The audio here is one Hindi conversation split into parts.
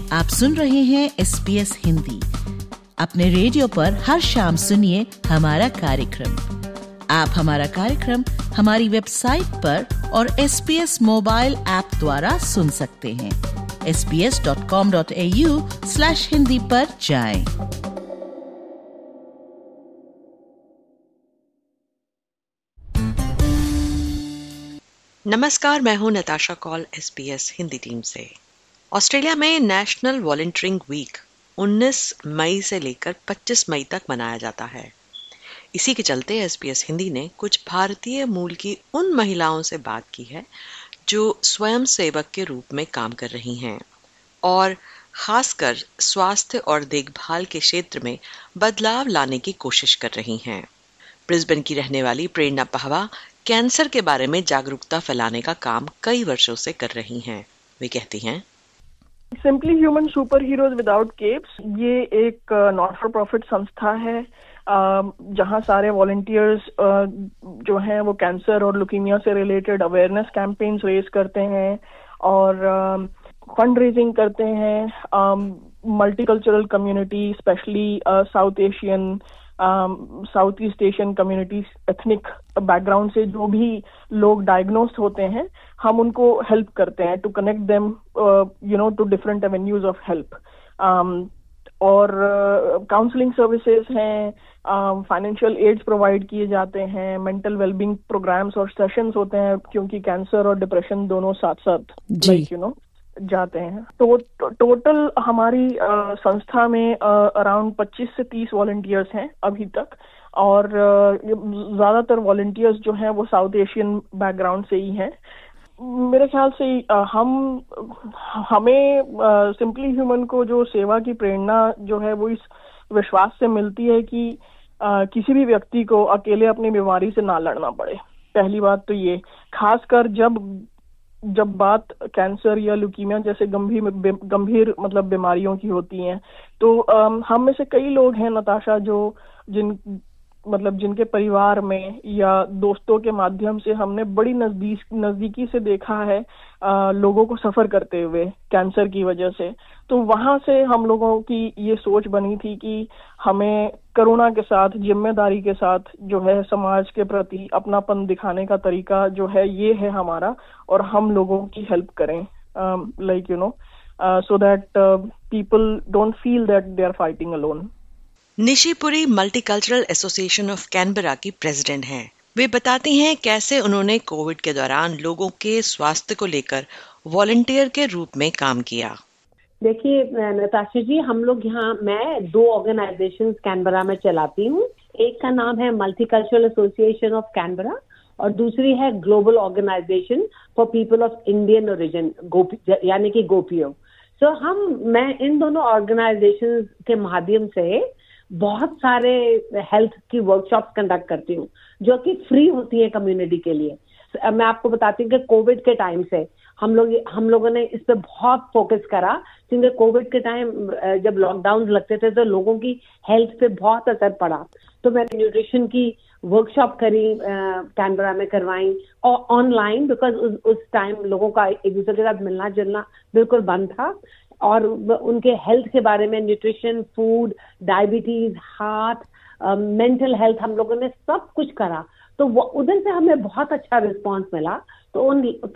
आप सुन रहे हैं SBS हिंदी। अपने रेडियो पर हर शाम सुनिए हमारा कार्यक्रम। आप हमारा कार्यक्रम हमारी वेबसाइट पर और SBS मोबाइल ऐप द्वारा सुन सकते हैं। sbs.com.au/hindi पर जाएं। नमस्कार, मैं हूं Natasha Kaul SBS Hindi team से। ऑस्ट्रेलिया में नेशनल वॉलंटियरिंग वीक 19 मई से लेकर 25 मई तक मनाया जाता है। इसी के चलते SBS हिंदी ने कुछ भारतीय मूल की उन महिलाओं से बात की है जो स्वयं सेवक के रूप में काम कर रही हैं और खासकर स्वास्थ्य और देखभाल के क्षेत्र में बदलाव लाने की कोशिश कर रही हैं। ब्रिस्बेन की रहने वाली प्रेरणा पहवा कैंसर के बारे में जागरूकता फैलाने का काम कई वर्षों से कर रही हैं। वे कहती हैं, simply human super heroes without capes ये एक नॉट फॉर प्रॉफिट संस्था है जहां सारे वॉलंटियर्स जो हैं वो कैंसर और ल्यूकीमिया से रिलेटेड अवेयरनेस कैंपेन्स रेज करते हैं और फंड रेजिंग करते हैं। Multicultural community specially south Asian south east Asian communities ethnic background से जो भी लोग डायग्नोस्ड होते हैं हम उनको हेल्प करते हैं to connect them to different avenues of help. और काउंसलिंग सर्विसेज हैं, फाइनेंशियल एड्स प्रोवाइड किए जाते हैं, मेंटल वेलबींग प्रोग्राम्स और सेशंस होते हैं क्योंकि कैंसर और डिप्रेशन दोनों साथ साथ जाते हैं। तो टोटल हमारी संस्था में अराउंड 25 से 30 वॉलंटियर्स हैं अभी तक और ज्यादातर वॉलंटियर्स जो हैं वो साउथ एशियन बैकग्राउंड से ही हैं। मेरे ख्याल से हमें सिंपली ह्यूमन को जो सेवा की प्रेरणा जो है वो इस विश्वास से मिलती है कि किसी भी व्यक्ति को अकेले अपनी बीमारी से ना लड़ना पड़े। पहली बात तो ये, खासकर जब बात कैंसर या ल्यूकीमिया जैसे गंभीर मतलब बीमारियों की होती हैं तो हम में से कई लोग हैं नताशा जो जिनके परिवार में या दोस्तों के माध्यम से हमने बड़ी नजदीकी से देखा है लोगों को सफर करते हुए कैंसर की वजह से। तो वहां से हम लोगों की ये सोच बनी थी कि हमें करुणा के साथ, जिम्मेदारी के साथ जो है समाज के प्रति अपनापन दिखाने का तरीका जो है ये है हमारा, और हम लोगों की हेल्प करें so that people don't feel that they are fighting alone. Nishi Puri multicultural association of Canberra की प्रेसिडेंट हैं। वे बताती हैं कैसे उन्होंने कोविड के दौरान लोगों के स्वास्थ्य को लेकर वॉलंटियर के रूप में काम किया। देखिए नताशा जी, हम लोग मैं 2 ऑर्गेनाइजेशंस कैनबरा में चलाती हूँ। एक का नाम है मल्टीकल्चरल एसोसिएशन ऑफ कैनबरा और दूसरी है global organisation for people of Indian origin, यानी कि गोपियो। मैं इन दोनों ऑर्गेनाइजेशंस के माध्यम से बहुत सारे हेल्थ की वर्कशॉप्स कंडक्ट करती हूँ जो कि फ्री होती है कम्युनिटी के लिए। मैं आपको बताती हूँ कि कोविड के टाइम से हम लोगों ने इस पे बहुत फोकस करा क्योंकि कोविड के टाइम जब लॉकडाउन लगते थे तो लोगों की हेल्थ पे बहुत असर पड़ा। तो मैंने न्यूट्रिशन की वर्कशॉप करी, कैनबरा में करवाई और ऑनलाइन, बिकॉज उस टाइम लोगों का एक दूसरे के साथ मिलना जुलना बिल्कुल बंद था और उनके हेल्थ के बारे में nutrition, food, diabetes, heart, mental health हम लोगों ने सब कुछ करा। तो उधर से हमें बहुत अच्छा रिस्पांस मिला। तो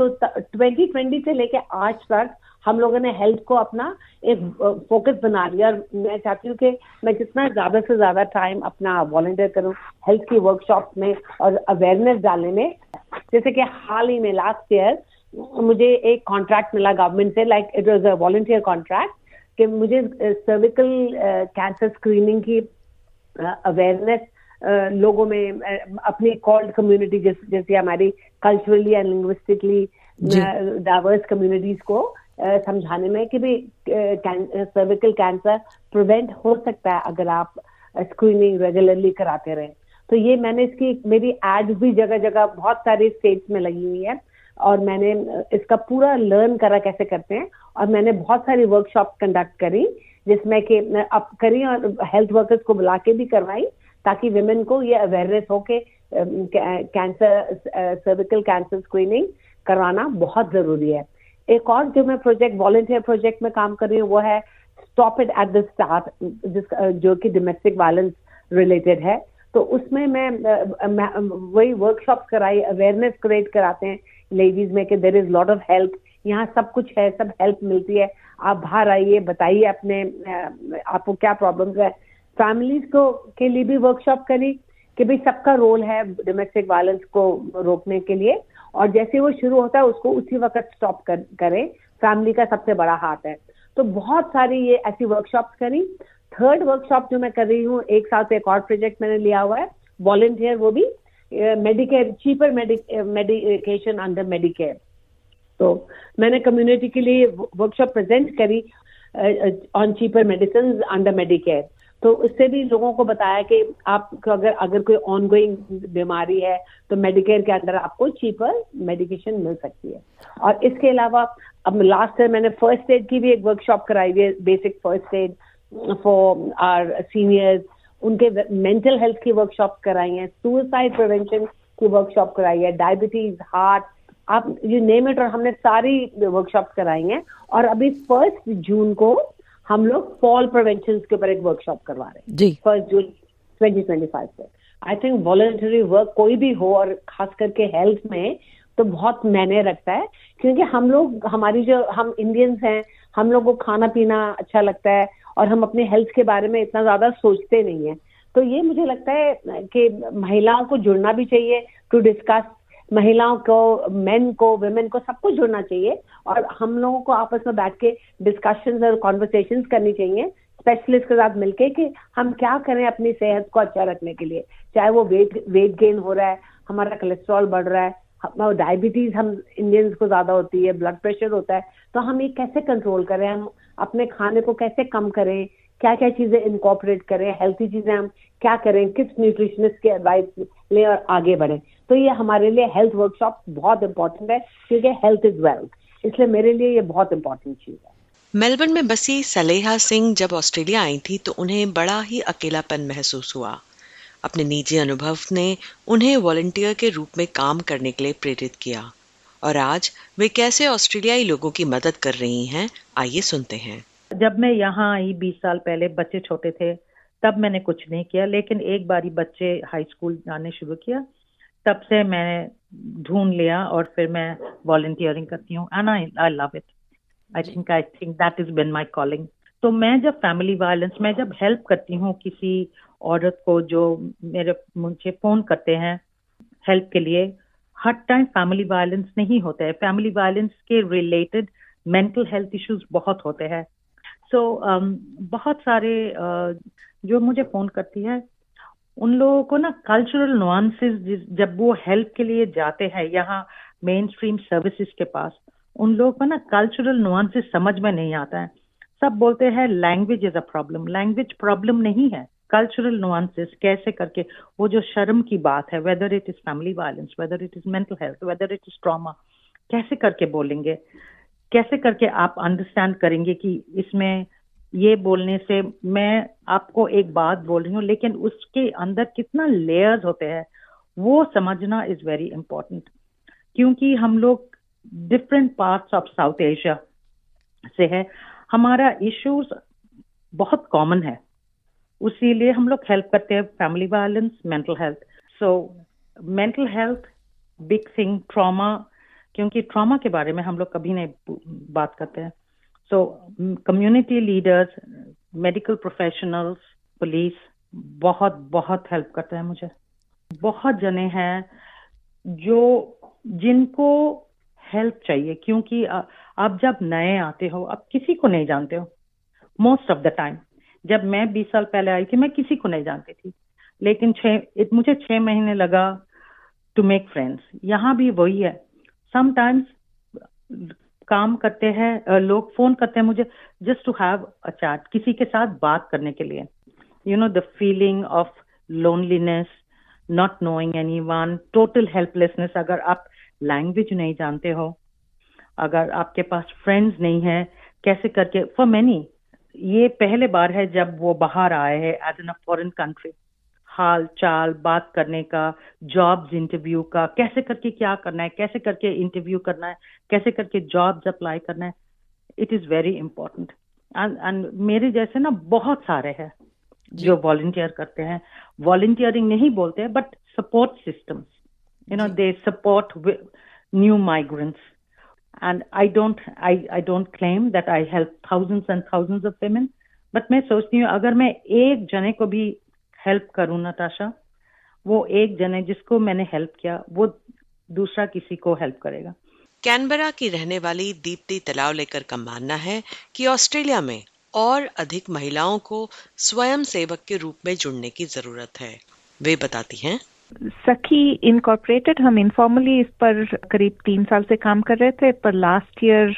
2020 से लेके आज तक हम लोगों ने हेल्थ को अपना एक फोकस बना लिया और मैं चाहती हूँ कि मैं जितना ज्यादा से ज्यादा टाइम अपना वॉलंटियर करूँ हेल्थ की वर्कशॉप में और अवेयरनेस डालने में। जैसे कि हाल ही में लास्ट ईयर मुझे एक कॉन्ट्रैक्ट मिला गवर्नमेंट से, like it was a volunteer contract, कि मुझे सर्विकल कैंसर स्क्रीनिंग की अवेयरनेस लोगों में अपनी कॉल्ड कम्युनिटी जैसे हमारी culturally and linguistically diverse communities को समझाने में कि भी सर्विकल कैंसर प्रिवेंट हो सकता है अगर आप स्क्रीनिंग रेगुलरली कराते रहें। तो ये मेरी एड्स भी जगह जगह बहुत सारे स्टेट्स में लगी हुई है और मैंने इसका पूरा लर्न करा कैसे करते हैं और मैंने बहुत सारी वर्कशॉप कंडक्ट करी जिसमें कि अब करी और हेल्थ वर्कर्स को बुला के भी करवाई ताकि विमेन को ये अवेयरनेस हो के कैंसर सर्विकल कैंसर स्क्रीनिंग करवाना बहुत जरूरी है। एक और जो मैं वॉलंटियर प्रोजेक्ट में काम कर रही हूँ वो है stop it at the start, जो कि डोमेस्टिक वायलेंस रिलेटेड है। तो उसमें मैं वही वर्कशॉप्स कराई, अवेयरनेस क्रिएट कराते हैं लेडीज में कि there is lot of help, यहाँ सब कुछ है, सब हेल्प मिलती है, आप बाहर आइए, बताइए अपने आपको क्या प्रॉब्लम्स है। फैमिलीज को के लिए भी वर्कशॉप करी कि भाई सबका रोल है डोमेस्टिक वायलेंस को रोकने के लिए, और जैसे वो शुरू होता है उसको उसी वक्त स्टॉप करें, फैमिली का सबसे बड़ा हाथ है। तो बहुत सारी ये ऐसी वर्कशॉप्स करी। थर्ड वर्कशॉप जो मैं कर रही हूँ, एक साथ एक और प्रोजेक्ट मैंने लिया हुआ है वॉलंटियर, वो भी Medicare, cheaper medication under Medicare. तो मैंने कम्युनिटी के लिए वर्कशॉप प्रेजेंट करी on cheaper medicine under Medicare. तो इससे भी लोगों को बताया कि आपको अगर कोई ऑनगोइंग बीमारी है तो मेडिकेयर के अंदर आपको चीपर मेडिकेशन मिल सकती है। और इसके अलावा अब लास्ट ईयर मैंने फर्स्ट एड की भी एक वर्कशॉप कराई है, basic first aid for our seniors, उनके मेंटल हेल्थ की वर्कशॉप कराई है, सुसाइड प्रिवेंशन की वर्कशॉप कराई है, डायबिटीज, हार्ट, आप यू नेम इट, और हमने सारी वर्कशॉप कराई हैं। और अभी 1 जून को हम लोग फॉल प्रिवेंशन के ऊपर एक वर्कशॉप करवा रहे हैं जी, 1 जून 2025 से। आई थिंक वॉलंटरी वर्क कोई भी हो, और खास करके हेल्थ में तो बहुत मायने रखता है, क्योंकि हम लोग, हम इंडियंस हैं, हम लोग को खाना पीना अच्छा लगता है और हम अपने हेल्थ के बारे में इतना ज्यादा सोचते नहीं है। तो ये मुझे लगता है कि महिलाओं को जुड़ना भी चाहिए टू डिस्कस, महिलाओं को, मेन को, वुमेन को, सबको जुड़ना चाहिए, और हम लोगों को आपस में बैठ के डिस्कशंस और कॉन्वर्सेशंस करनी चाहिए स्पेशलिस्ट के साथ मिलके कि हम क्या करें अपनी सेहत को अच्छा रखने के लिए। चाहे वो वेट गेन हो रहा है, हमारा कोलेस्ट्रॉल बढ़ रहा है, डायबिटीज हम इंडियंस को ज्यादा होती है, ब्लड प्रेशर होता है, तो हम ये कैसे कंट्रोल करें, हम अपने खाने को कैसे कम करें, क्या क्या चीजें इनकॉर्पोरेट करें, हेल्थी चीजें हम क्या करें, किस न्यूट्रिशनिस्ट की एडवाइस ले और आगे बढ़ें। तो ये हमारे लिए हेल्थ वर्कशॉप बहुत इंपॉर्टेंट है, क्योंकि हेल्थ इज वेल्थ, इसलिए मेरे लिए ये बहुत इंपॉर्टेंट चीज है। मेलबर्न में बसी सलेहा सिंह जब ऑस्ट्रेलिया आई थी तो उन्हें बड़ा ही अकेलापन महसूस हुआ। अपने निजी अनुभव ने उन्हें वॉलंटियर के रूप में काम करने के लिए प्रेरित किया, और आज वे कैसे ऑस्ट्रेलियाई लोगों की मदद कर रही हैं, आइए सुनते हैं। जब मैं यहाँ आई 20 साल पहले, बच्चे छोटे थे, तब मैंने कुछ नहीं किया, लेकिन एक बारी बच्चे हाई स्कूल जाने शुरू किया, तब से मैं ढूंढ लिया और फिर मैं वॉलंटियरिंग करती हूँ, and I love it. I think that is been my calling. तो मैं जब फैमिली वायलेंस, मैं जब हेल्प करती हूँ किसी औरत को जो मुझे फोन करते हैं हेल्प के लिए, हर टाइम फैमिली वायलेंस नहीं होता है, फैमिली वायलेंस के रिलेटेड मेंटल हेल्थ इश्यूज बहुत होते हैं। सो बहुत सारे जो मुझे फोन करती है, उन लोगों को ना कल्चरल नुआंसेस, जब वो हेल्प के लिए जाते हैं यहाँ मेन स्ट्रीम सर्विसेज के पास, उन लोगों को ना कल्चरल नुआंसेस समझ में नहीं आता है। सब बोलते हैं language is a problem, language problem नहीं है, कल्चरल नुआंसेस कैसे करके, वो जो शर्म की बात है, whether it is family violence, whether it is mental health, whether it is trauma, कैसे करके बोलेंगे, कैसे करके आप अंडरस्टैंड करेंगे कि इसमें ये बोलने से, मैं आपको एक बात बोल रही हूँ लेकिन उसके अंदर कितना लेयर्स होते हैं, वो समझना इज वेरी इंपॉर्टेंट। क्योंकि हम लोग different parts of South Asia से है, हमारा इश्यूज बहुत कॉमन है, उसीलिए हम लोग हेल्प करते हैं। Family violence, mental health, so mental health big thing, trauma, क्योंकि ट्रॉमा के बारे में हम लोग कभी नहीं बात करते हैं। So community leaders, medical professionals, police बहुत बहुत हेल्प करते हैं मुझे। बहुत जने हैं जिनको हेल्प चाहिए, क्योंकि आप जब नए आते हो, आप किसी को नहीं जानते हो मोस्ट ऑफ द टाइम। जब मैं 20 साल पहले आई थी, मैं किसी को नहीं जानती थी, लेकिन मुझे 6 महीने लगा टू मेक फ्रेंड्स। यहाँ भी वही है, समटाइम्स काम करते हैं लोग, फोन करते हैं मुझे just to have a chat, किसी के साथ बात करने के लिए। You know the feeling of loneliness, not knowing anyone, total helplessness. अगर आप लैंग्वेज नहीं जानते हो, अगर आपके पास फ्रेंड्स नहीं है, कैसे करके, फॉर मेनी ये पहले बार है जब वो बाहर आए हैं as in a foreign country, हाल चाल बात करने का, जॉब्स इंटरव्यू का, कैसे करके क्या करना है, कैसे करके इंटरव्यू करना है, कैसे करके जॉब्स अप्लाई करना है, it is very important. And मेरे जैसे ना बहुत सारे हैं जो वॉलंटियर करते हैं। वॉलंटियरिंग नहीं बोलते हैं, but support systems, you know, they support new migrants. And I don't claim that I help thousands and thousands of women, but मैं सोचती हूँ अगर मैं एक जने को भी हेल्प करूँ नताशा, वो एक जने जिसको मैंने हेल्प किया वो दूसरा किसी को हेल्प करेगा। कैनबरा की रहने वाली दीप्ति तलावलेकर का मानना है कि ऑस्ट्रेलिया में और अधिक महिलाओं को स्वयं सेवक के रूप में जुड़ने की जरूरत है। वे बताती हैं, सखी इनकॉर्पोरेटेड, हम इनफॉर्मली इस पर करीब 3 साल से काम कर रहे थे, पर लास्ट ईयर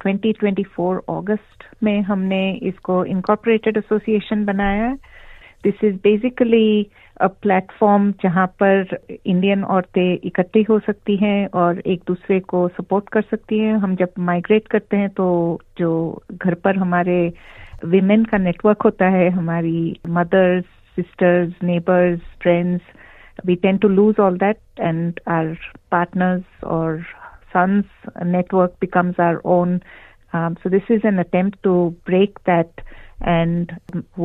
2024 अगस्त में हमने इसको इनकॉर्पोरेटेड एसोसिएशन बनाया है। This is basically a platform जहां पर इंडियन औरतें इकट्ठी हो सकती हैं और एक दूसरे को सपोर्ट कर सकती हैं। हम जब माइग्रेट करते हैं तो जो घर पर हमारे विमेन का नेटवर्क होता है, हमारी mothers, sisters, neighbours, friends, we tend to lose all that, and our partners or sons network becomes our own. So this is an attempt to break that, and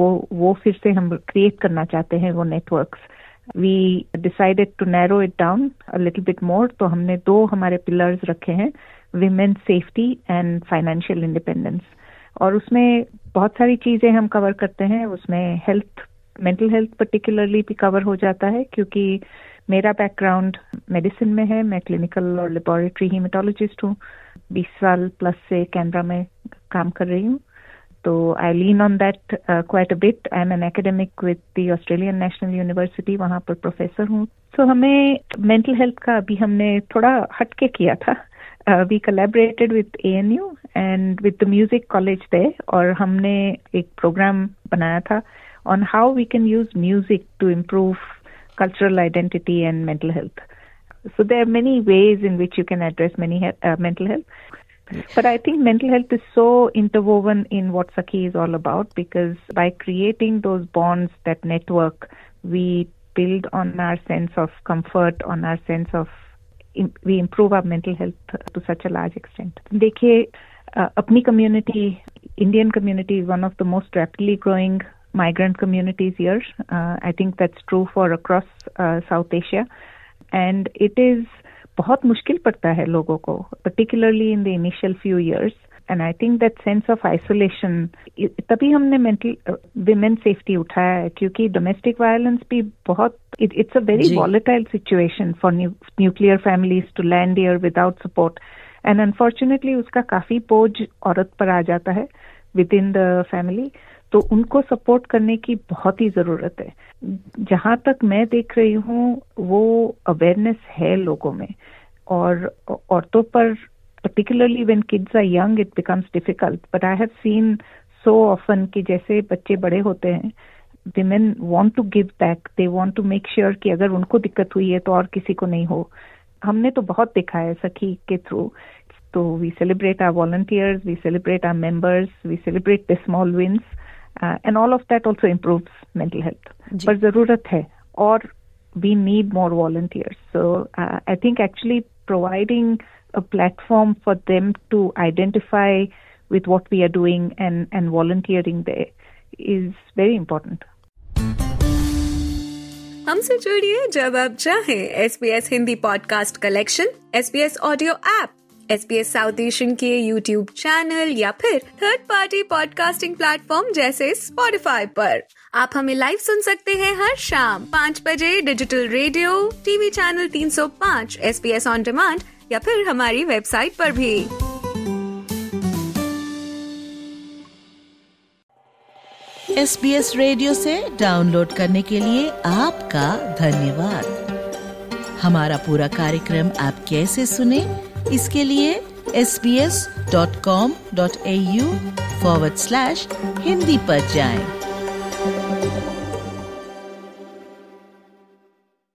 वो फिर से हम create करना चाहते हैं वो networks. We decided to narrow it down a little bit more. तो हमने 2 हमारे pillars रखे हैं, women's safety and financial independence. और उसमें बहुत सारी चीजें हम cover करते हैं। उसमें health, मेंटल हेल्थ पर्टिकुलरली भी कवर हो जाता है, क्योंकि मेरा बैकग्राउंड मेडिसिन में है। मैं क्लिनिकल और लेबोरेटरी हीमेटोलॉजिस्ट हूँ। 20 साल प्लस से कैनबरा में काम कर रही हूँ, तो I lean on that quite a bit. I am an academic with the Australian National University, वहाँ पर प्रोफेसर हूँ। तो हमें मेंटल हेल्थ का अभी हमने थोड़ा हटके किया था। We collaborated with ANU and with the music college there, और हमने एक प्रोग्राम बनाया था on how we can use music to improve cultural identity and mental health. So there are many ways in which you can address mental health. But I think mental health is so interwoven in what Sakhi is all about, because by creating those bonds, that network, we build on our sense of comfort, on our sense of, we improve our mental health to such a large extent. देखिए, अपनी community, Indian community is one of the most rapidly growing migrant communities here. I think that's true for across South Asia, and it is बहुत मुश्किल पड़ता है लोगों को, particularly in the initial few years. And I think that sense of isolation, तभी हमने mental women safety उठाया है, क्योंकि domestic violence भी बहुत, it's a very volatile situation for nuclear families to land here without support. And unfortunately उसका काफी बोझ औरत पर आ जाता है within the family. तो उनको सपोर्ट करने की बहुत ही जरूरत है। जहां तक मैं देख रही हूँ वो अवेयरनेस है लोगों में, और औरतों पर particularly when kids are young it becomes difficult, but I have seen so often कि जैसे बच्चे बड़े होते हैं, women want to give back, they want to make sure कि अगर उनको दिक्कत हुई है तो और किसी को नहीं हो। हमने तो बहुत देखा है सखी के थ्रू। तो we celebrate our volunteers, we celebrate our members, we celebrate the small wins. And all of that also improves mental health. पर जरूरत है, और we need more volunteers. So I think actually providing a platform for them to identify with what we are doing and volunteering there is very important. हमसे जुड़िए जब आप चाहें। SBS Hindi podcast collection, SBS audio app, SBS south Asian के YouTube चैनल या फिर थर्ड पार्टी पॉडकास्टिंग प्लेटफॉर्म जैसे Spotify पर। आप हमें लाइव सुन सकते हैं हर शाम 5 बजे digital radio, TV channel 305, SBS on demand या फिर हमारी वेबसाइट पर भी। SBS रेडियो से डाउनलोड करने के लिए आपका धन्यवाद। हमारा पूरा कार्यक्रम आप कैसे सुने, इसके लिए sbs.com.au/hindi पर जाएं।